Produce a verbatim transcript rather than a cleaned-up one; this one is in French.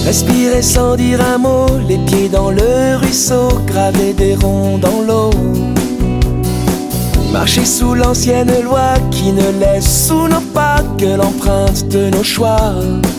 Respirer sans dire un mot, les pieds dans le ruisseau, graver des ronds dans l'eau. Marcher sous l'ancienne loi qui ne laisse sous nos pas que l'empreinte de nos choix.